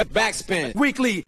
Backspin. Weekly.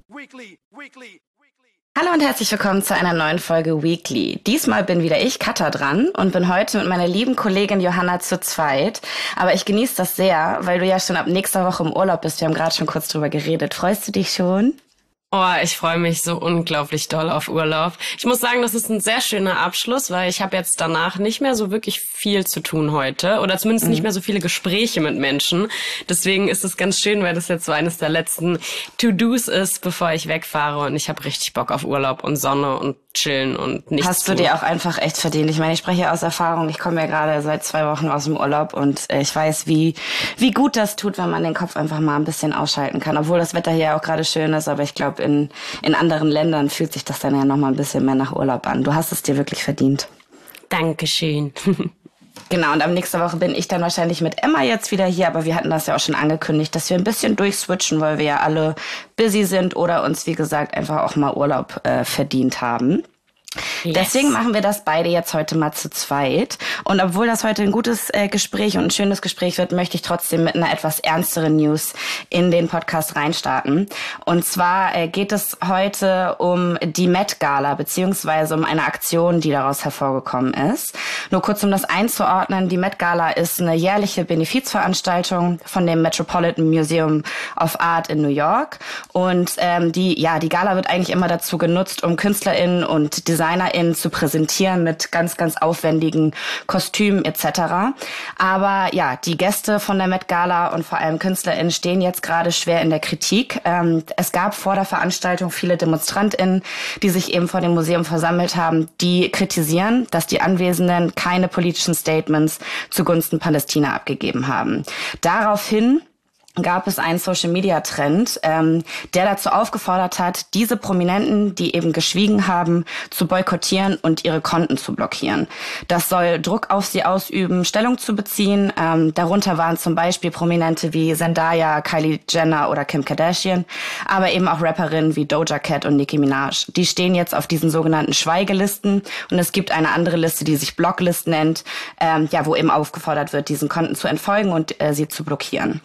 Hallo und herzlich willkommen zu einer neuen Folge Weekly. Diesmal bin wieder ich, Katha, dran und bin heute mit meiner lieben Kollegin Johanna zu zweit. Aber ich genieße das sehr, weil du ja schon ab nächster Woche im Urlaub bist. Wir haben gerade schon kurz drüber geredet. Freust du dich schon? Oh, ich freue mich so unglaublich doll auf Urlaub. Ich muss sagen, das ist ein sehr schöner Abschluss, weil ich habe jetzt danach nicht mehr so wirklich viel zu tun heute oder zumindest nicht mehr so viele Gespräche mit Menschen. Deswegen ist es ganz schön, weil das jetzt so eines der letzten To-Dos ist, bevor ich wegfahre, und ich habe richtig Bock auf Urlaub und Sonne und chillen und nichts Hast du dir auch einfach echt verdient. Ich meine, ich spreche aus Erfahrung. Ich komme ja gerade seit 2 Wochen aus dem Urlaub und ich weiß, wie gut das tut, wenn man den Kopf einfach mal ein bisschen ausschalten kann. Obwohl das Wetter hier auch gerade schön ist, aber ich glaube, in anderen Ländern fühlt sich das dann ja noch mal ein bisschen mehr nach Urlaub an. Du hast es dir wirklich verdient. Dankeschön. Genau, und ab nächster Woche bin ich dann wahrscheinlich mit Emma jetzt wieder hier, aber wir hatten das ja auch schon angekündigt, dass wir ein bisschen durchswitchen, weil wir ja alle busy sind oder uns, wie gesagt, einfach auch mal Urlaub verdient haben. Yes. Deswegen machen wir das beide jetzt heute mal zu zweit. Und obwohl das heute ein gutes Gespräch und ein schönes Gespräch wird, möchte ich trotzdem mit einer etwas ernsteren News in den Podcast reinstarten. Und zwar geht es heute um die Met Gala, beziehungsweise um eine Aktion, die daraus hervorgekommen ist. Nur kurz, um das einzuordnen, die Met Gala ist eine jährliche Benefizveranstaltung von dem Metropolitan Museum of Art in New York. Und die Gala wird eigentlich immer dazu genutzt, um KünstlerInnen und DesignerInnen zu präsentieren mit ganz, ganz aufwendigen Kostümen etc. Aber ja, die Gäste von der Met Gala und vor allem KünstlerInnen stehen jetzt gerade schwer in der Kritik. Es gab vor der Veranstaltung viele DemonstrantInnen, die sich eben vor dem Museum versammelt haben, die kritisieren, dass die Anwesenden keine politischen Statements zugunsten Palästina abgegeben haben. Daraufhin gab es einen Social-Media-Trend, der dazu aufgefordert hat, diese Prominenten, die eben geschwiegen haben, zu boykottieren und ihre Konten zu blockieren. Das soll Druck auf sie ausüben, Stellung zu beziehen. Darunter waren zum Beispiel Prominente wie Zendaya, Kylie Jenner oder Kim Kardashian, aber eben auch Rapperinnen wie Doja Cat und Nicki Minaj. Die stehen jetzt auf diesen sogenannten Schweigelisten und es gibt eine andere Liste, die sich Blocklist nennt, wo eben aufgefordert wird, diesen Konten zu entfolgen und sie zu blockieren.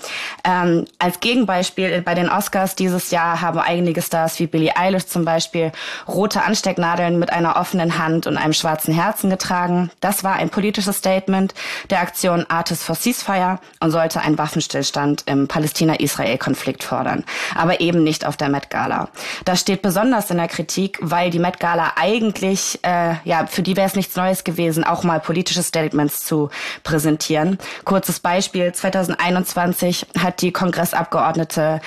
Als Gegenbeispiel bei den Oscars dieses Jahr haben einige Stars wie Billie Eilish zum Beispiel rote Anstecknadeln mit einer offenen Hand und einem schwarzen Herzen getragen. Das war ein politisches Statement der Aktion Artists for Ceasefire und sollte einen Waffenstillstand im Palästina-Israel-Konflikt fordern, aber eben nicht auf der Met Gala. Das steht besonders in der Kritik, weil die Met Gala eigentlich, für die wäre es nichts Neues gewesen, auch mal politische Statements zu präsentieren. Kurzes Beispiel, 2021 hat die Kongressabgeordnete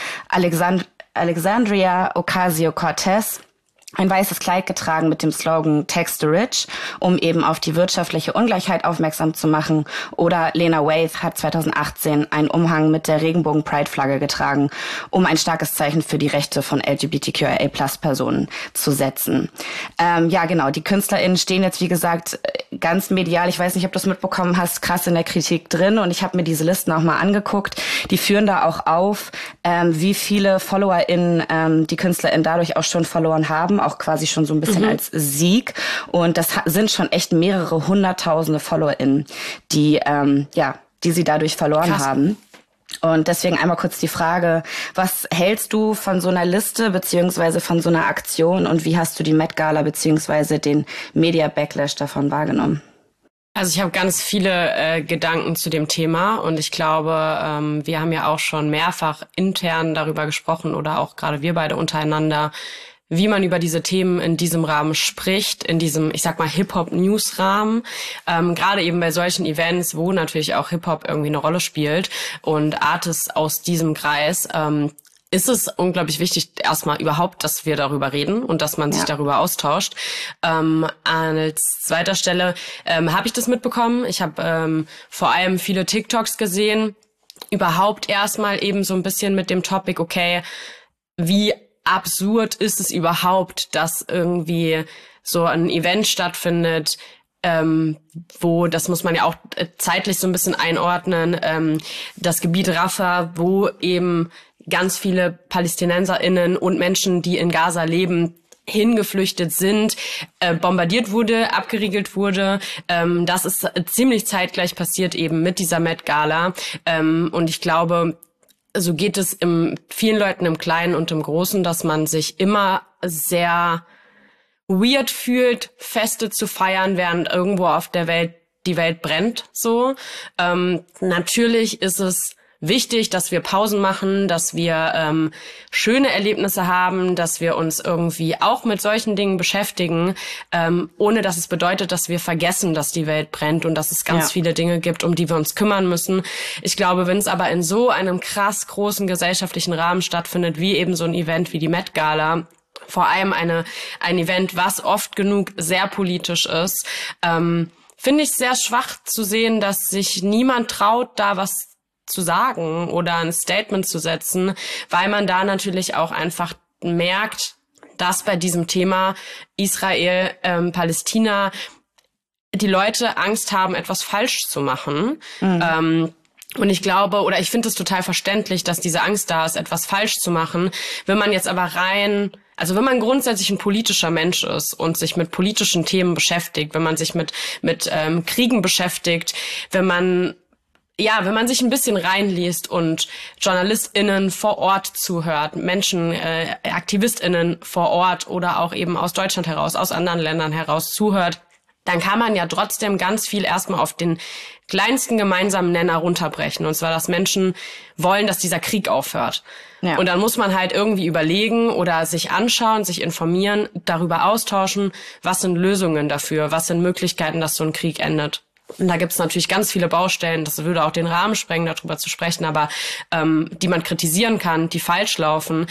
Alexandria Ocasio-Cortez ein weißes Kleid getragen mit dem Slogan Tax the Rich, um eben auf die wirtschaftliche Ungleichheit aufmerksam zu machen. Oder Lena Waithe hat 2018 einen Umhang mit der Regenbogen-Pride-Flagge getragen, um ein starkes Zeichen für die Rechte von LGBTQIA+-Personen zu setzen. Die KünstlerInnen stehen jetzt, wie gesagt, ganz medial, ich weiß nicht, ob du es mitbekommen hast, krass in der Kritik drin. Und ich habe mir diese Listen auch mal angeguckt. Die führen da auch auf, wie viele FollowerInnen die KünstlerInnen dadurch auch schon verloren haben, auch quasi schon so ein bisschen als Sieg. Und das sind schon echt mehrere hunderttausende FollowerInnen, die sie dadurch verloren haben. Und deswegen einmal kurz die Frage, was hältst du von so einer Liste beziehungsweise von so einer Aktion und wie hast du die Met Gala beziehungsweise den Media Backlash davon wahrgenommen? Also ich habe ganz viele Gedanken zu dem Thema und ich glaube, wir haben ja auch schon mehrfach intern darüber gesprochen oder auch gerade wir beide untereinander, wie man über diese Themen in diesem Rahmen spricht, in diesem, ich sag mal, Hip-Hop-News-Rahmen, gerade eben bei solchen Events, wo natürlich auch Hip-Hop irgendwie eine Rolle spielt und Artists aus diesem Kreis, ist es unglaublich wichtig, erstmal überhaupt, dass wir darüber reden und dass man sich darüber austauscht. Als zweiter Stelle habe ich das mitbekommen. Ich habe vor allem viele TikToks gesehen, überhaupt erstmal eben so ein bisschen mit dem Topic, okay, wie absurd ist es überhaupt, dass irgendwie so ein Event stattfindet, wo, das muss man ja auch zeitlich so ein bisschen einordnen, das Gebiet Rafah, wo eben ganz viele PalästinenserInnen und Menschen, die in Gaza leben, hingeflüchtet sind, bombardiert wurde, abgeriegelt wurde. Das ist ziemlich zeitgleich passiert eben mit dieser Met Gala. Und ich glaube, so geht es vielen Leuten im Kleinen und im Großen, dass man sich immer sehr weird fühlt, Feste zu feiern, während irgendwo auf der Welt die Welt brennt, so. Natürlich ist es wichtig, dass wir Pausen machen, dass wir schöne Erlebnisse haben, dass wir uns irgendwie auch mit solchen Dingen beschäftigen, ohne dass es bedeutet, dass wir vergessen, dass die Welt brennt und dass es ganz viele Dinge gibt, um die wir uns kümmern müssen. Ich glaube, wenn es aber in so einem krass großen gesellschaftlichen Rahmen stattfindet, wie eben so ein Event wie die Met Gala, vor allem ein Event, was oft genug sehr politisch ist, finde ich sehr schwach zu sehen, dass sich niemand traut, da was zu sagen oder ein Statement zu setzen, weil man da natürlich auch einfach merkt, dass bei diesem Thema Israel, Palästina die Leute Angst haben, etwas falsch zu machen. Und ich glaube, oder ich finde es total verständlich, dass diese Angst da ist, etwas falsch zu machen. Wenn man jetzt aber also wenn man grundsätzlich ein politischer Mensch ist und sich mit politischen Themen beschäftigt, wenn man sich mit Kriegen beschäftigt, wenn man sich ein bisschen reinliest und JournalistInnen vor Ort zuhört, Menschen, AktivistInnen vor Ort oder auch eben aus Deutschland heraus, aus anderen Ländern heraus zuhört, dann kann man ja trotzdem ganz viel erstmal auf den kleinsten gemeinsamen Nenner runterbrechen. Und zwar, dass Menschen wollen, dass dieser Krieg aufhört. Ja. Und dann muss man halt irgendwie überlegen oder sich anschauen, sich informieren, darüber austauschen, was sind Lösungen dafür, was sind Möglichkeiten, dass so ein Krieg endet. Und da gibt's natürlich ganz viele Baustellen, das würde auch den Rahmen sprengen, darüber zu sprechen, aber die man kritisieren kann, die falsch laufen.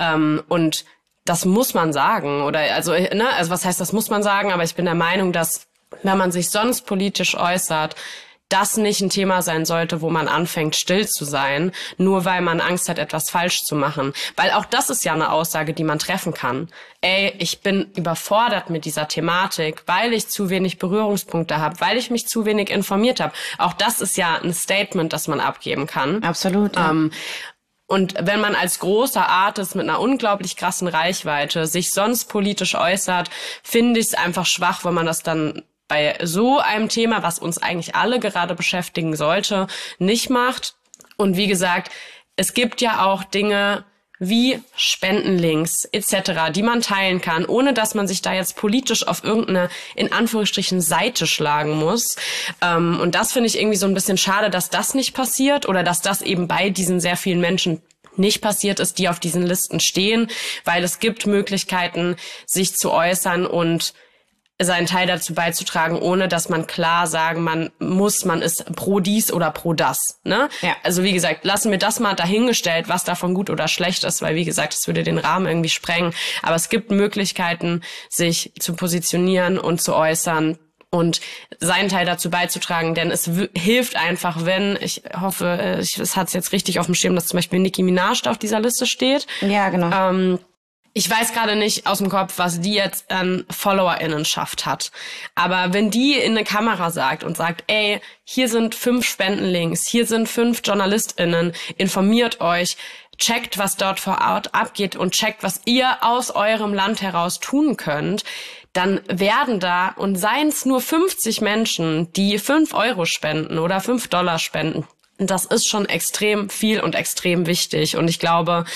Und das muss man sagen. Also was heißt, das muss man sagen, aber ich bin der Meinung, dass, wenn man sich sonst politisch äußert, das nicht ein Thema sein sollte, wo man anfängt, still zu sein, nur weil man Angst hat, etwas falsch zu machen. Weil auch das ist ja eine Aussage, die man treffen kann. Ich bin überfordert mit dieser Thematik, weil ich zu wenig Berührungspunkte habe, weil ich mich zu wenig informiert habe. Auch das ist ja ein Statement, das man abgeben kann. Absolut. Ja. Und wenn man als großer Artist mit einer unglaublich krassen Reichweite sich sonst politisch äußert, finde ich es einfach schwach, wenn man das dann bei so einem Thema, was uns eigentlich alle gerade beschäftigen sollte, nicht macht. Und wie gesagt, es gibt ja auch Dinge wie Spendenlinks etc., die man teilen kann, ohne dass man sich da jetzt politisch auf irgendeine, in Anführungsstrichen, Seite schlagen muss. Und das finde ich irgendwie so ein bisschen schade, dass das nicht passiert oder dass das eben bei diesen sehr vielen Menschen nicht passiert ist, die auf diesen Listen stehen, weil es gibt Möglichkeiten, sich zu äußern und seinen Teil dazu beizutragen, ohne dass man klar sagen man ist pro dies oder pro das. Ne? Ja. Also wie gesagt, lassen wir das mal dahingestellt, was davon gut oder schlecht ist, weil wie gesagt, es würde den Rahmen irgendwie sprengen. Aber es gibt Möglichkeiten, sich zu positionieren und zu äußern und seinen Teil dazu beizutragen, denn es hilft einfach, wenn, ich hoffe, es hat es jetzt richtig auf dem Schirm, dass zum Beispiel Nicki Minaj da auf dieser Liste steht. Ja, genau. Ich weiß gerade nicht aus dem Kopf, was die jetzt an FollowerInnenschaft hat. Aber wenn die in eine Kamera sagt und sagt, hier sind 5 Spendenlinks, hier sind 5 JournalistInnen, informiert euch, checkt, was dort vor Ort abgeht und checkt, was ihr aus eurem Land heraus tun könnt, dann werden da, und seien es nur 50 Menschen, die 5 Euro spenden oder $5 spenden, das ist schon extrem viel und extrem wichtig. Und ich glaube,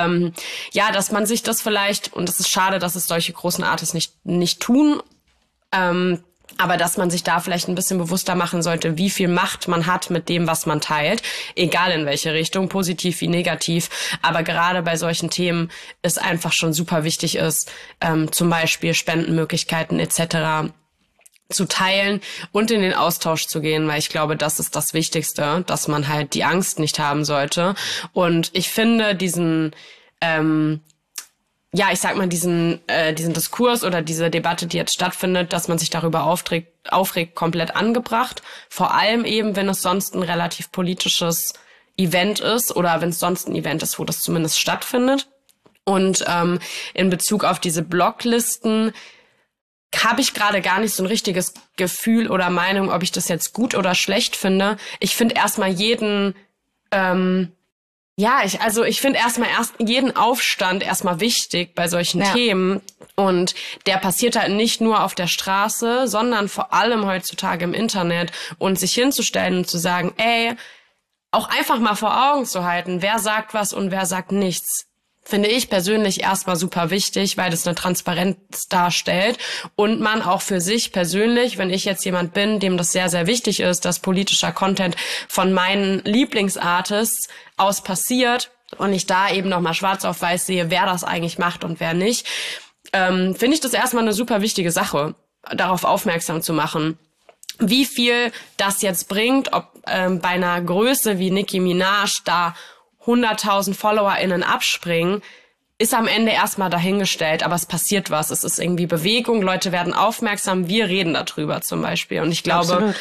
dass man sich das vielleicht, und es ist schade, dass es solche großen Artists nicht tun, aber dass man sich da vielleicht ein bisschen bewusster machen sollte, wie viel Macht man hat mit dem, was man teilt, egal in welche Richtung, positiv wie negativ. Aber gerade bei solchen Themen es einfach schon super wichtig ist, zum Beispiel Spendenmöglichkeiten etc., zu teilen und in den Austausch zu gehen, weil ich glaube, das ist das Wichtigste, dass man halt die Angst nicht haben sollte. Und ich finde diesen Diskurs oder diese Debatte, die jetzt stattfindet, dass man sich darüber aufregt, komplett angebracht. Vor allem eben, wenn es sonst ein relativ politisches Event ist oder wenn es sonst ein Event ist, wo das zumindest stattfindet. Und in Bezug auf diese Blocklisten habe ich gerade gar nicht so ein richtiges Gefühl oder Meinung, ob ich das jetzt gut oder schlecht finde. Ich finde erstmal jeden ich finde jeden Aufstand erstmal wichtig bei solchen Themen. Und der passiert halt nicht nur auf der Straße, sondern vor allem heutzutage im Internet. Und sich hinzustellen und zu sagen, auch einfach mal vor Augen zu halten, wer sagt was und wer sagt nichts. Finde ich persönlich erstmal super wichtig, weil das eine Transparenz darstellt und man auch für sich persönlich, wenn ich jetzt jemand bin, dem das sehr, sehr wichtig ist, dass politischer Content von meinen Lieblingsartists aus passiert und ich da eben nochmal schwarz auf weiß sehe, wer das eigentlich macht und wer nicht, finde ich das erstmal eine super wichtige Sache, darauf aufmerksam zu machen. Wie viel das jetzt bringt, ob bei einer Größe wie Nicki Minaj da 100.000 FollowerInnen abspringen, ist am Ende erstmal dahingestellt, aber es passiert was. Es ist irgendwie Bewegung, Leute werden aufmerksam, wir reden darüber zum Beispiel. Und ich glaube,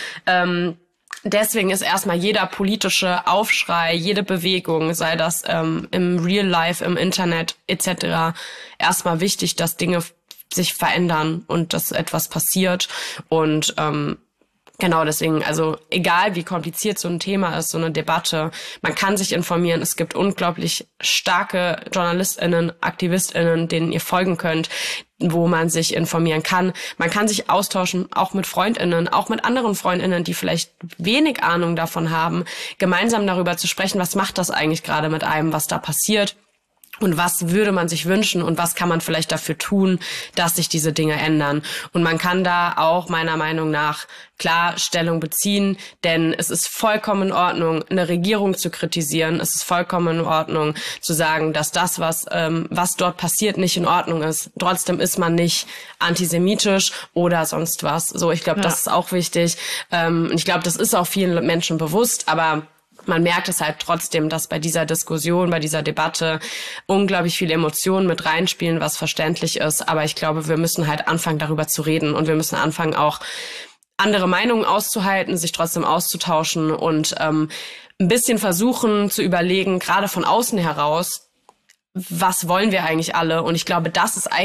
deswegen ist erstmal jeder politische Aufschrei, jede Bewegung, sei das im Real Life, im Internet etc., erstmal wichtig, dass Dinge sich verändern und dass etwas passiert. Und genau, deswegen, also egal wie kompliziert so ein Thema ist, so eine Debatte, man kann sich informieren. Es gibt unglaublich starke JournalistInnen, AktivistInnen, denen ihr folgen könnt, wo man sich informieren kann. Man kann sich austauschen, auch mit FreundInnen, auch mit anderen FreundInnen, die vielleicht wenig Ahnung davon haben, gemeinsam darüber zu sprechen, was macht das eigentlich gerade mit einem, was da passiert. Und was würde man sich wünschen und was kann man vielleicht dafür tun, dass sich diese Dinge ändern? Und man kann da auch meiner Meinung nach klar Stellung beziehen, denn es ist vollkommen in Ordnung, eine Regierung zu kritisieren. Es ist vollkommen in Ordnung zu sagen, dass das, was dort passiert, nicht in Ordnung ist. Trotzdem ist man nicht antisemitisch oder sonst was. So, ich glaube, das ist auch wichtig. Ich glaube, das ist auch vielen Menschen bewusst, aber man merkt es halt trotzdem, dass bei dieser Diskussion, bei dieser Debatte unglaublich viele Emotionen mit reinspielen, was verständlich ist. Aber ich glaube, wir müssen halt anfangen, darüber zu reden und wir müssen anfangen, auch andere Meinungen auszuhalten, sich trotzdem auszutauschen und ein bisschen versuchen zu überlegen, gerade von außen heraus, was wollen wir eigentlich alle? Und ich glaube, das ist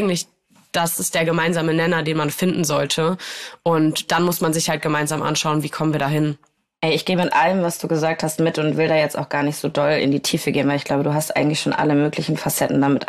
der gemeinsame Nenner, den man finden sollte. Und dann muss man sich halt gemeinsam anschauen, wie kommen wir dahin. Ey, ich gehe mit allem, was du gesagt hast, mit und will da jetzt auch gar nicht so doll in die Tiefe gehen, weil ich glaube, du hast eigentlich schon alle möglichen Facetten damit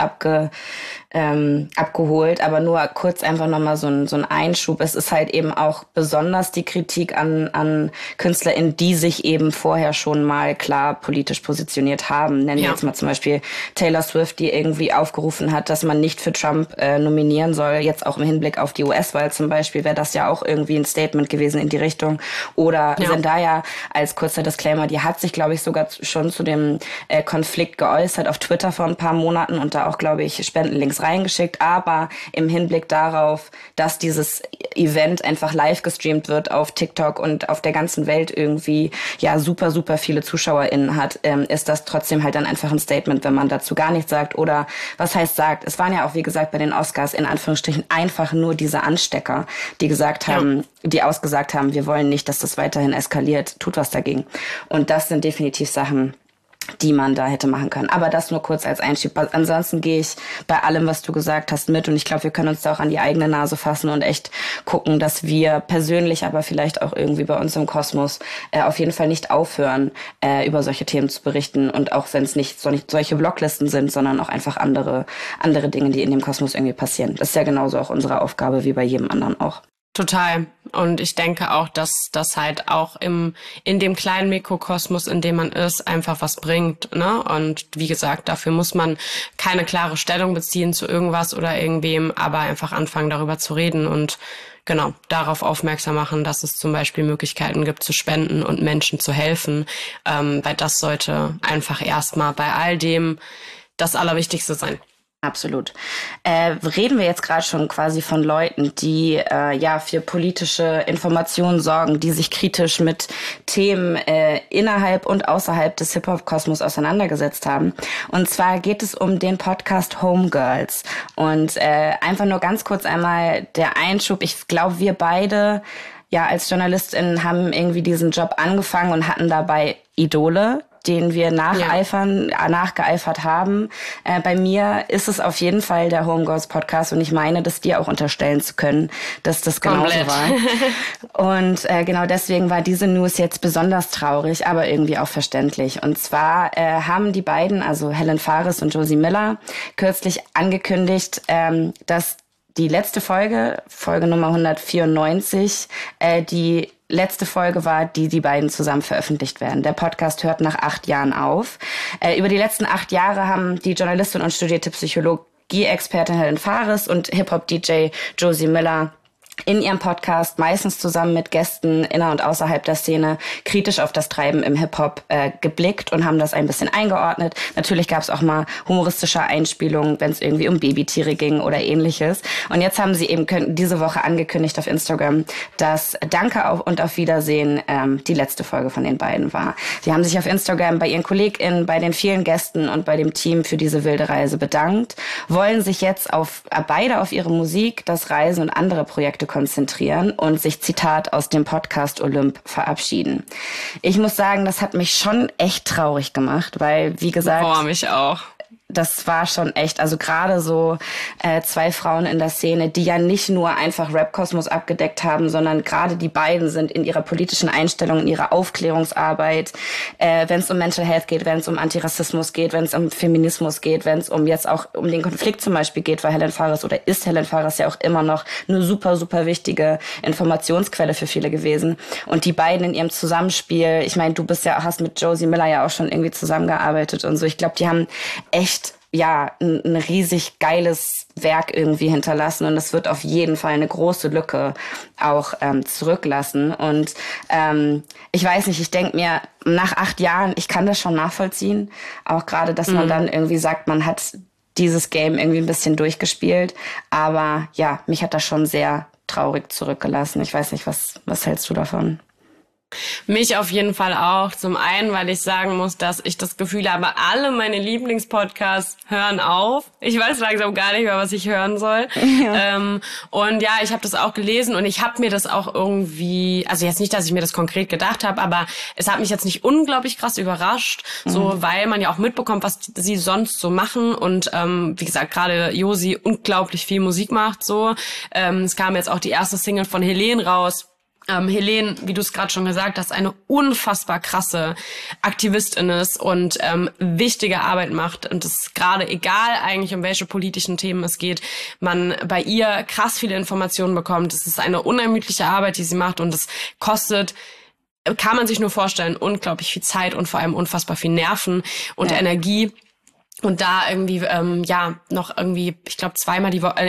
abgeholt. Aber nur kurz einfach nochmal so ein Einschub. Es ist halt eben auch besonders die Kritik an KünstlerInnen, die sich eben vorher schon mal klar politisch positioniert haben. Nennen wir jetzt mal zum Beispiel Taylor Swift, die irgendwie aufgerufen hat, dass man nicht für Trump nominieren soll. Jetzt auch im Hinblick auf die US-Wahl zum Beispiel wäre das ja auch irgendwie ein Statement gewesen in die Richtung. Oder Zendaya als kurzer Disclaimer, die hat sich, glaube ich, sogar schon zu dem Konflikt geäußert auf Twitter vor ein paar Monaten und da auch, glaube ich, Spendenlinks reingeschickt, aber im Hinblick darauf, dass dieses Event einfach live gestreamt wird auf TikTok und auf der ganzen Welt irgendwie ja super, super viele ZuschauerInnen hat, ist das trotzdem halt dann einfach ein Statement, wenn man dazu gar nichts sagt oder was heißt sagt. Es waren ja auch, wie gesagt, bei den Oscars in Anführungsstrichen einfach nur diese Anstecker, die gesagt haben, die ausgesagt haben, wir wollen nicht, dass das weiterhin eskaliert, tut was dagegen. Und das sind definitiv Sachen, die man da hätte machen können. Aber das nur kurz als Einstieg. Ansonsten gehe ich bei allem, was du gesagt hast, mit. Und ich glaube, wir können uns da auch an die eigene Nase fassen und echt gucken, dass wir persönlich, aber vielleicht auch irgendwie bei uns im Kosmos auf jeden Fall nicht aufhören, über solche Themen zu berichten. Und auch wenn es nicht solche Bloglisten sind, sondern auch einfach andere Dinge, die in dem Kosmos irgendwie passieren. Das ist ja genauso auch unsere Aufgabe wie bei jedem anderen auch. Total. Und ich denke auch, dass das halt auch in dem kleinen Mikrokosmos, in dem man ist, einfach was bringt, ne? Und wie gesagt, dafür muss man keine klare Stellung beziehen zu irgendwas oder irgendwem, aber einfach anfangen, darüber zu reden und genau, darauf aufmerksam machen, dass es zum Beispiel Möglichkeiten gibt zu spenden und Menschen zu helfen, weil das sollte einfach erstmal bei all dem das Allerwichtigste sein. Absolut. Reden wir jetzt gerade schon quasi von Leuten, die für politische Informationen sorgen, die sich kritisch mit Themen innerhalb und außerhalb des Hip-Hop-Kosmos auseinandergesetzt haben. Und zwar geht es um den Podcast Homegirls. Und einfach nur ganz kurz einmal der Einschub. Ich glaube, wir beide als JournalistInnen haben irgendwie diesen Job angefangen und hatten dabei Idole, denen wir nachgeeifert haben. Bei mir ist es auf jeden Fall der Homegirls Podcast und ich meine, das dir auch unterstellen zu können, dass das genauso war. Und genau deswegen war diese News jetzt besonders traurig, aber irgendwie auch verständlich. Und zwar haben die beiden, also Helen Fares und Josie Miller, kürzlich angekündigt, dass die letzte Folge Nummer 194, die letzte Folge war, die beiden zusammen veröffentlicht werden. Der Podcast hört nach 8 Jahren auf. Über die letzten 8 Jahre haben die Journalistin und studierte Psychologie-Expertin Helen Fares und Hip-Hop-DJ Josie Miller in ihrem Podcast, meistens zusammen mit Gästen inner- und außerhalb der Szene, kritisch auf das Treiben im Hip-Hop geblickt und haben das ein bisschen eingeordnet. Natürlich gab es auch mal humoristische Einspielungen, wenn es irgendwie um Babytiere ging oder ähnliches. Und jetzt haben sie eben diese Woche angekündigt auf Instagram, dass Danke und auf Wiedersehen die letzte Folge von den beiden war. Sie haben sich auf Instagram bei ihren KollegInnen, bei den vielen Gästen und bei dem Team für diese wilde Reise bedankt, wollen sich jetzt beide auf ihre Musik, das Reisen und andere Projekte konzentrieren und sich, Zitat, aus dem Podcast Olymp verabschieden. Ich muss sagen, das hat mich schon echt traurig gemacht, weil, wie gesagt... Boah, mich auch. Das war schon echt, also gerade so 2 Frauen in der Szene, die ja nicht nur einfach Rap-Kosmos abgedeckt haben, sondern gerade die beiden sind in ihrer politischen Einstellung, in ihrer Aufklärungsarbeit, wenn es um Mental Health geht, wenn es um Antirassismus geht, wenn es um Feminismus geht, wenn es jetzt auch um den Konflikt zum Beispiel geht, weil Helen Fares ja auch immer noch eine super, super wichtige Informationsquelle für viele gewesen. Und die beiden in ihrem Zusammenspiel, ich meine, du hast mit Josie Miller ja auch schon irgendwie zusammengearbeitet und so. Ich glaube, die haben echt ein riesig geiles Werk irgendwie hinterlassen und es wird auf jeden Fall eine große Lücke auch zurücklassen. Und ich weiß nicht, ich denke mir, nach 8 Jahren, ich kann das schon nachvollziehen, auch gerade, dass man dann irgendwie sagt, man hat dieses Game irgendwie ein bisschen durchgespielt, aber ja, mich hat das schon sehr traurig zurückgelassen. Ich weiß nicht, was hältst du davon? Mich auf jeden Fall auch. Zum einen, weil ich sagen muss, dass ich das Gefühl habe, alle meine Lieblingspodcasts hören auf. Ich weiß langsam gar nicht mehr, was ich hören soll. Ja. Und ja, ich habe das auch gelesen und ich habe mir das auch irgendwie, also jetzt nicht, dass ich mir das konkret gedacht habe, aber es hat mich jetzt nicht unglaublich krass überrascht, so weil man ja auch mitbekommt, was sie sonst so machen und wie gesagt, gerade Josi unglaublich viel Musik macht. So, es kam jetzt auch die erste Single von Helene raus. Helene, wie du es gerade schon gesagt hast, eine unfassbar krasse Aktivistin ist und wichtige Arbeit macht. Und es ist gerade egal eigentlich, um welche politischen Themen es geht, man bei ihr krass viele Informationen bekommt. Es ist eine unermüdliche Arbeit, die sie macht und es kostet, kann man sich nur vorstellen, unglaublich viel Zeit und vor allem unfassbar viel Nerven und Energie. Und da irgendwie, noch irgendwie, ich glaube, zweimal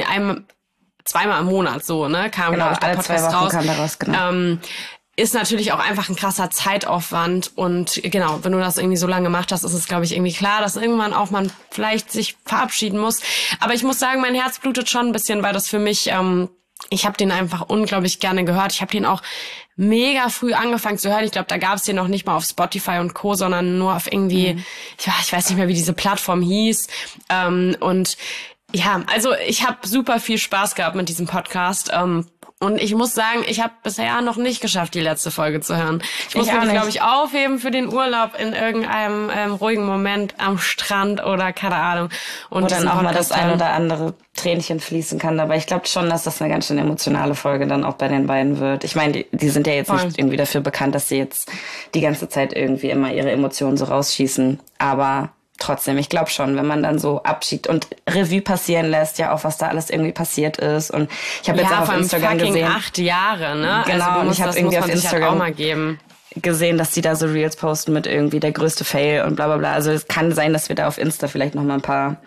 im Monat so, ne, kam, glaube ich, der Podcast raus. Kam daraus, genau. Ist natürlich auch einfach ein krasser Zeitaufwand und genau, wenn du das irgendwie so lange gemacht hast, ist es, glaube ich, irgendwie klar, dass irgendwann auch man vielleicht sich verabschieden muss. Aber ich muss sagen, mein Herz blutet schon ein bisschen, weil das für mich, ich habe den einfach unglaublich gerne gehört. Ich habe den auch mega früh angefangen zu hören. Ich glaube, da gab es den noch nicht mal auf Spotify und Co., sondern nur auf irgendwie, ich weiß nicht mehr, wie diese Plattform hieß. Und ja, also ich habe super viel Spaß gehabt mit diesem Podcast. Und ich muss sagen, ich habe bisher noch nicht geschafft, die letzte Folge zu hören. Ich muss mich, glaube ich, aufheben für den Urlaub in irgendeinem ruhigen Moment am Strand oder keine Ahnung. Und wo dann auch mal das ein oder andere Tränchen fließen kann. Aber ich glaube schon, dass das eine ganz schön emotionale Folge dann auch bei den beiden wird. Ich meine, die sind ja jetzt nicht irgendwie dafür bekannt, dass sie jetzt die ganze Zeit irgendwie immer ihre Emotionen so rausschießen. Aber trotzdem, ich glaube schon, wenn man dann so Abschied und Revue passieren lässt, ja auch was da alles irgendwie passiert ist. Und ich habe jetzt auch auf Instagram gesehen, 8 Jahre, ne? Genau, also und ich habe irgendwie auf Instagram halt auch mal geben. Gesehen, dass die da so Reels posten mit irgendwie der größte Fail und bla bla bla. Also es kann sein, dass wir da auf Insta vielleicht noch mal ein paar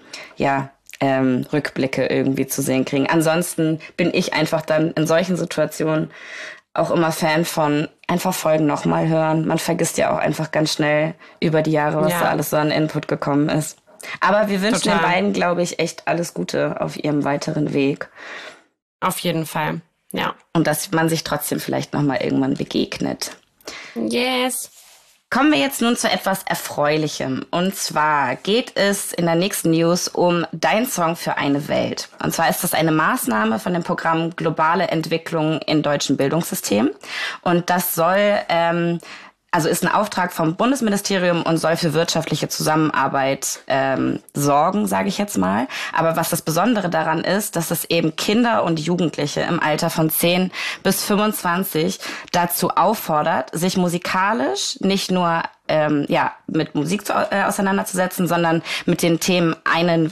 Rückblicke irgendwie zu sehen kriegen. Ansonsten bin ich einfach dann in solchen Situationen auch immer Fan von einfach Folgen nochmal hören. Man vergisst ja auch einfach ganz schnell über die Jahre, was da alles so an Input gekommen ist. Aber wir wünschen den beiden, glaube ich, echt alles Gute auf ihrem weiteren Weg. Auf jeden Fall, ja. Und dass man sich trotzdem vielleicht nochmal irgendwann begegnet. Yes. Kommen wir jetzt nun zu etwas Erfreulichem. Und zwar geht es in der nächsten News um Dein Song für eine Welt. Und zwar ist das eine Maßnahme von dem Programm Globale Entwicklung in deutschen Bildungssystemen. Und das soll ist ein Auftrag vom Bundesministerium und soll für wirtschaftliche Zusammenarbeit sorgen, sage ich jetzt mal. Aber was das Besondere daran ist, dass es eben Kinder und Jugendliche im Alter von 10 bis 25 dazu auffordert, sich musikalisch nicht nur mit Musik auseinanderzusetzen, sondern mit den Themen einen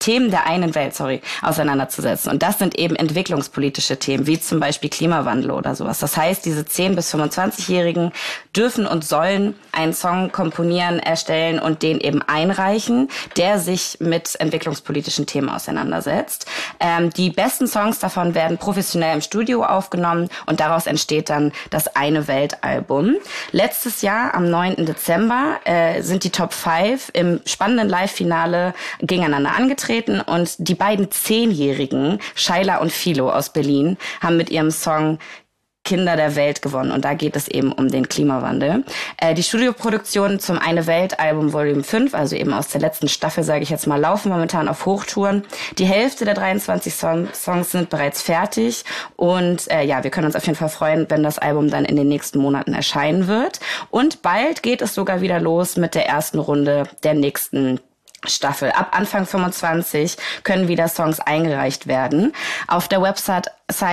Themen der einen Welt, auseinanderzusetzen. Und das sind eben entwicklungspolitische Themen, wie zum Beispiel Klimawandel oder sowas. Das heißt, diese 10- bis 25-Jährigen dürfen und sollen einen Song komponieren, erstellen und den eben einreichen, der sich mit entwicklungspolitischen Themen auseinandersetzt. Die besten Songs davon werden professionell im Studio aufgenommen und daraus entsteht dann das Eine Welt-Album. Letztes Jahr, am 9. Dezember, sind die Top 5 im spannenden Live-Finale gegeneinander angetreten und die beiden 10-Jährigen, Shaila und Philo aus Berlin, haben mit ihrem Song Kinder der Welt gewonnen. Und da geht es eben um den Klimawandel. Die Studioproduktionen zum Eine Welt-Album Volume 5, also eben aus der letzten Staffel, sage ich jetzt mal, laufen momentan auf Hochtouren. Die Hälfte der 23 Songs sind bereits fertig. Und wir können uns auf jeden Fall freuen, wenn das Album dann in den nächsten Monaten erscheinen wird. Und bald geht es sogar wieder los mit der ersten Runde der nächsten Staffel. Ab Anfang 25 können wieder Songs eingereicht werden. Auf der Website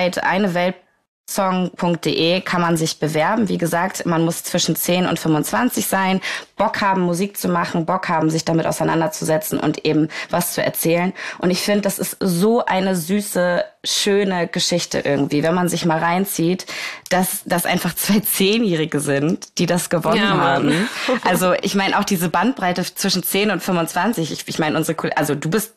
einewelt.song.de kann man sich bewerben. Wie gesagt, man muss zwischen 10 und 25 sein, Bock haben, Musik zu machen, Bock haben, sich damit auseinanderzusetzen und eben was zu erzählen. Und ich finde, das ist so eine süße, schöne Geschichte irgendwie, wenn man sich mal reinzieht, dass das einfach 2 10-Jährige sind, die das gewonnen haben. Also ich meine auch diese Bandbreite zwischen 10 und 25. Ich meine, also du bist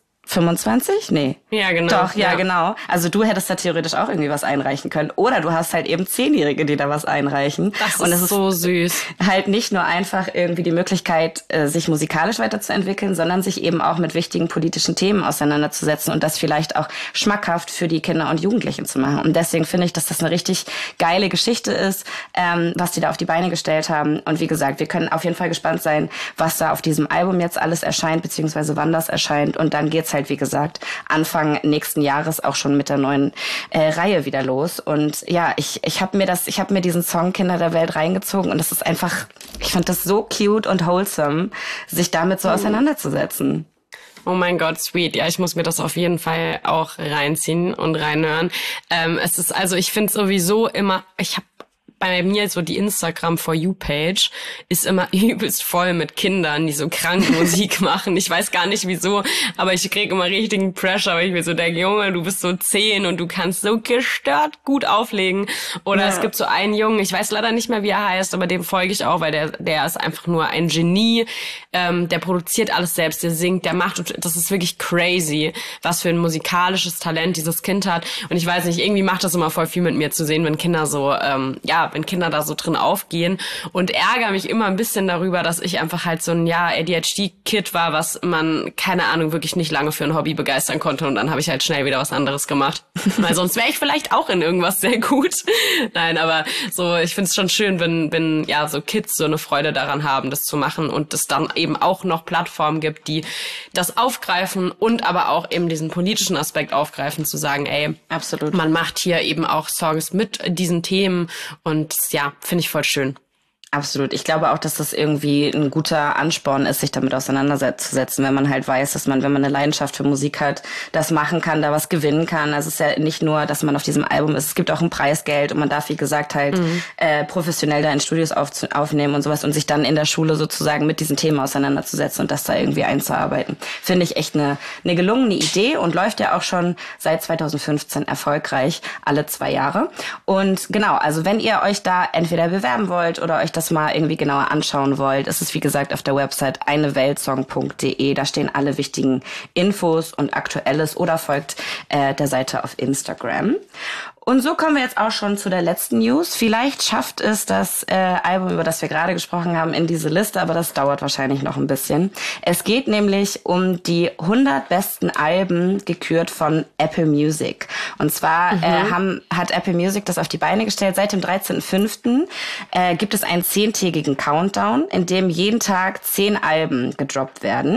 25? Nee. Ja, genau. Doch, ja, genau. Also du hättest da theoretisch auch irgendwie was einreichen können. Oder du hast halt eben 10-Jährige, die da was einreichen. Und das ist so süß. Halt nicht nur einfach irgendwie die Möglichkeit, sich musikalisch weiterzuentwickeln, sondern sich eben auch mit wichtigen politischen Themen auseinanderzusetzen und das vielleicht auch schmackhaft für die Kinder und Jugendlichen zu machen. Und deswegen finde ich, dass das eine richtig geile Geschichte ist, was die da auf die Beine gestellt haben. Und wie gesagt, wir können auf jeden Fall gespannt sein, was da auf diesem Album jetzt alles erscheint, beziehungsweise wann das erscheint. Und dann geht's halt, wie gesagt, Anfang nächsten Jahres auch schon mit der neuen Reihe wieder los. Und ja, ich habe mir diesen Song Kinder der Welt reingezogen und das ist einfach, ich fand das so cute und wholesome, sich damit so auseinanderzusetzen. Oh mein Gott, sweet. Ja, ich muss mir das auf jeden Fall auch reinziehen und reinhören. Es ist also, ich finde sowieso immer, ich habe bei mir so die Instagram For You Page ist immer übelst voll mit Kindern, die so krank Musik machen. Ich weiß gar nicht wieso, aber ich kriege immer richtigen Pressure, weil ich mir so denke, Junge, du bist so 10 und du kannst so gestört gut auflegen. Oder es gibt so einen Jungen, ich weiß leider nicht mehr, wie er heißt, aber dem folge ich auch, weil der ist einfach nur ein Genie. Der produziert alles selbst, der singt, der macht, und das ist wirklich crazy, was für ein musikalisches Talent dieses Kind hat. Und ich weiß nicht, irgendwie macht das immer voll viel mit mir zu sehen, wenn Kinder so, wenn Kinder da so drin aufgehen, und ärgere mich immer ein bisschen darüber, dass ich einfach halt so ein ADHD-Kid war, was man, keine Ahnung, wirklich nicht lange für ein Hobby begeistern konnte, und dann habe ich halt schnell wieder was anderes gemacht. Weil sonst wäre ich vielleicht auch in irgendwas sehr gut. Nein, aber so, ich finde es schon schön, wenn so Kids so eine Freude daran haben, das zu machen, und es dann eben auch noch Plattformen gibt, die das aufgreifen und aber auch eben diesen politischen Aspekt aufgreifen, zu sagen, ey, absolut, man macht hier eben auch Songs mit diesen Themen. Und ja, finde ich voll schön. Absolut. Ich glaube auch, dass das irgendwie ein guter Ansporn ist, sich damit auseinanderzusetzen, wenn man halt weiß, dass man, wenn man eine Leidenschaft für Musik hat, das machen kann, da was gewinnen kann. Also es ist ja nicht nur, dass man auf diesem Album ist, es gibt auch ein Preisgeld und man darf, wie gesagt, halt professionell da in Studios aufnehmen und sowas und sich dann in der Schule sozusagen mit diesen Themen auseinanderzusetzen und das da irgendwie einzuarbeiten. Finde ich echt eine gelungene Idee und läuft ja auch schon seit 2015 erfolgreich, alle 2 Jahre. Und genau, also wenn ihr euch da entweder bewerben wollt oder euch das mal irgendwie genauer anschauen wollt, ist es wie gesagt auf der Website eineweltsong.de. Da stehen alle wichtigen Infos und Aktuelles, oder folgt der Seite auf Instagram. Und so kommen wir jetzt auch schon zu der letzten News. Vielleicht schafft es das Album, über das wir gerade gesprochen haben, in diese Liste, aber das dauert wahrscheinlich noch ein bisschen. Es geht nämlich um die 100 besten Alben, gekürt von Apple Music. Und zwar hat Apple Music das auf die Beine gestellt. Seit dem 13.05. Gibt es einen 10-tägigen Countdown, in dem jeden Tag 10 Alben gedroppt werden.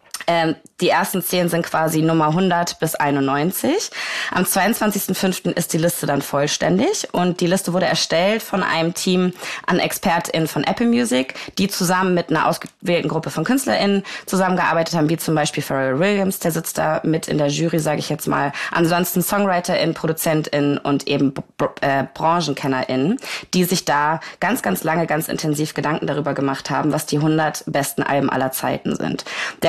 Die ersten 10 sind quasi Nummer 100 bis 91. Am 22.05. ist die Liste dann vollständig und die Liste wurde erstellt von einem Team an ExpertInnen von Apple Music, die zusammen mit einer ausgewählten Gruppe von KünstlerInnen zusammengearbeitet haben, wie zum Beispiel Pharrell Williams, der sitzt da mit in der Jury, sage ich jetzt mal. Ansonsten SongwriterInnen, ProduzentInnen und eben BranchenkennerInnen, die sich da ganz, ganz lange, ganz intensiv Gedanken darüber gemacht haben, was die 100 besten Alben aller Zeiten sind. Der Countdown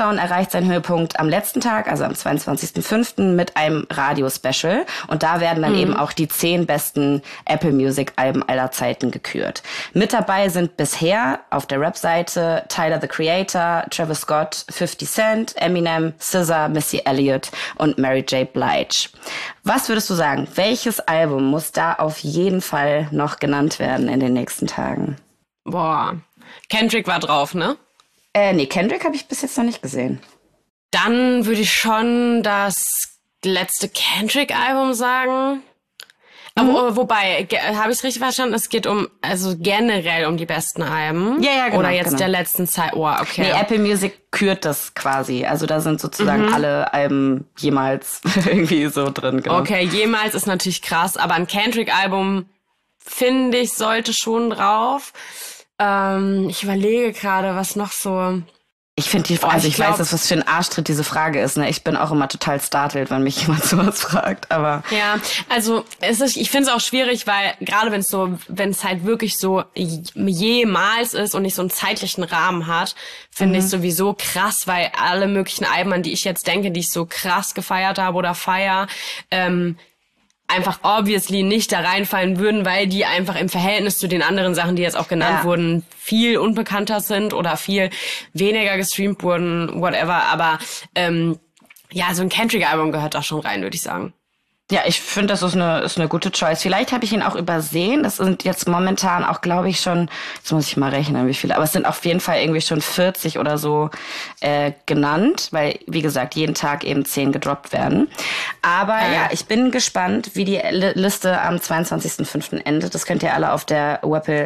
Countdown erreicht seinen Höhepunkt am letzten Tag, also am 22.05. mit einem Radio-Special. Und da werden dann eben auch die 10 besten Apple Music-Alben aller Zeiten gekürt. Mit dabei sind bisher auf der Rap-Seite Tyler, the Creator, Travis Scott, 50 Cent, Eminem, SZA, Missy Elliott und Mary J. Blige. Was würdest du sagen? Welches Album muss da auf jeden Fall noch genannt werden in den nächsten Tagen? Boah, Kendrick war drauf, ne? Nee, Kendrick habe ich bis jetzt noch nicht gesehen. Dann würde ich schon das letzte Kendrick-Album sagen. Aber, wobei, habe ich es richtig verstanden? Es geht generell um die besten Alben. Ja, genau. Oder jetzt der letzten Zeit. Oh, okay. Nee, Apple Music kürt das quasi. Also da sind sozusagen alle Alben jemals irgendwie so drin. Genau. Okay, jemals ist natürlich krass. Aber ein Kendrick-Album, finde ich, sollte schon drauf. Ich überlege gerade, was noch so... Ich finde ich weiß, dass was für ein Arschtritt diese Frage ist. Ne? Ich bin auch immer total startled, wenn mich jemand sowas fragt. Aber ja, also ich finde es auch schwierig, weil gerade wenn es halt wirklich so jemals ist und nicht so einen zeitlichen Rahmen hat, finde ich sowieso krass, weil alle möglichen Alben, an die ich jetzt denke, die ich so krass gefeiert habe oder feier, einfach obviously nicht da reinfallen würden, weil die einfach im Verhältnis zu den anderen Sachen, die jetzt auch genannt wurden, viel unbekannter sind oder viel weniger gestreamt wurden, whatever. Aber so ein Kendrick-Album gehört da schon rein, würde ich sagen. ja, ich finde, das ist eine gute Choice. Vielleicht habe ich ihn auch übersehen. Das sind jetzt momentan auch, glaube ich, schon, jetzt muss ich mal rechnen, wie viele, aber es sind auf jeden Fall irgendwie schon 40 oder so genannt, weil, wie gesagt, jeden Tag eben 10 gedroppt werden. Aber ja, ich bin gespannt, wie die Liste am 22.05. endet. Das könnt ihr alle auf der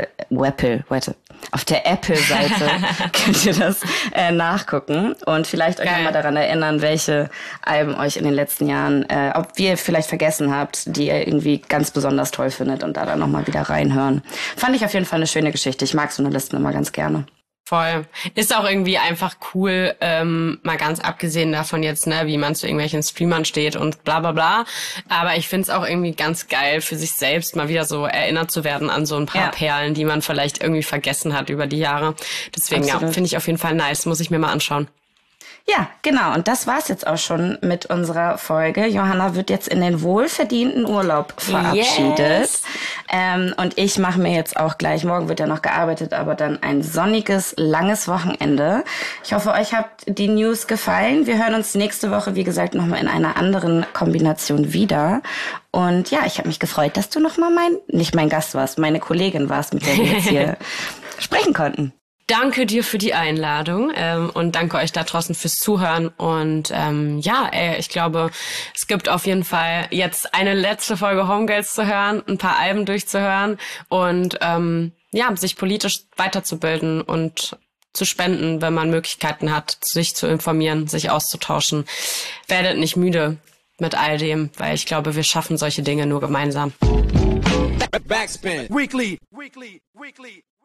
auf der Apple-Seite könnt ihr das nachgucken und vielleicht euch nochmal daran erinnern, welche Alben euch in den letzten Jahren, ob ihr vielleicht vergessen habt, die ihr irgendwie ganz besonders toll findet und da dann nochmal wieder reinhören. Fand ich auf jeden Fall eine schöne Geschichte. Ich mag so eine Listen immer ganz gerne. Voll. Ist auch irgendwie einfach cool, mal ganz abgesehen davon jetzt, ne, wie man zu irgendwelchen Streamern steht und bla bla bla. Aber ich find's auch irgendwie ganz geil, für sich selbst mal wieder so erinnert zu werden an so ein paar Perlen, die man vielleicht irgendwie vergessen hat über die Jahre. Deswegen, finde ich auf jeden Fall nice. Muss ich mir mal anschauen. Ja, genau. Und das war's jetzt auch schon mit unserer Folge. Johanna wird jetzt in den wohlverdienten Urlaub verabschiedet. Yes. Und ich mache mir jetzt auch gleich, morgen wird ja noch gearbeitet, aber dann ein sonniges, langes Wochenende. Ich hoffe, euch hat die News gefallen. Wir hören uns nächste Woche, wie gesagt, nochmal in einer anderen Kombination wieder. Und ja, ich habe mich gefreut, dass du nochmal nicht mein Gast warst, meine Kollegin warst, mit der wir jetzt hier sprechen konnten. Danke dir für die Einladung und danke euch da draußen fürs Zuhören. Und ich glaube, es gibt auf jeden Fall jetzt eine letzte Folge Homegirls zu hören, ein paar Alben durchzuhören und sich politisch weiterzubilden und zu spenden, wenn man Möglichkeiten hat, sich zu informieren, sich auszutauschen. Werdet nicht müde mit all dem, weil ich glaube, wir schaffen solche Dinge nur gemeinsam. Backspin. Weekly.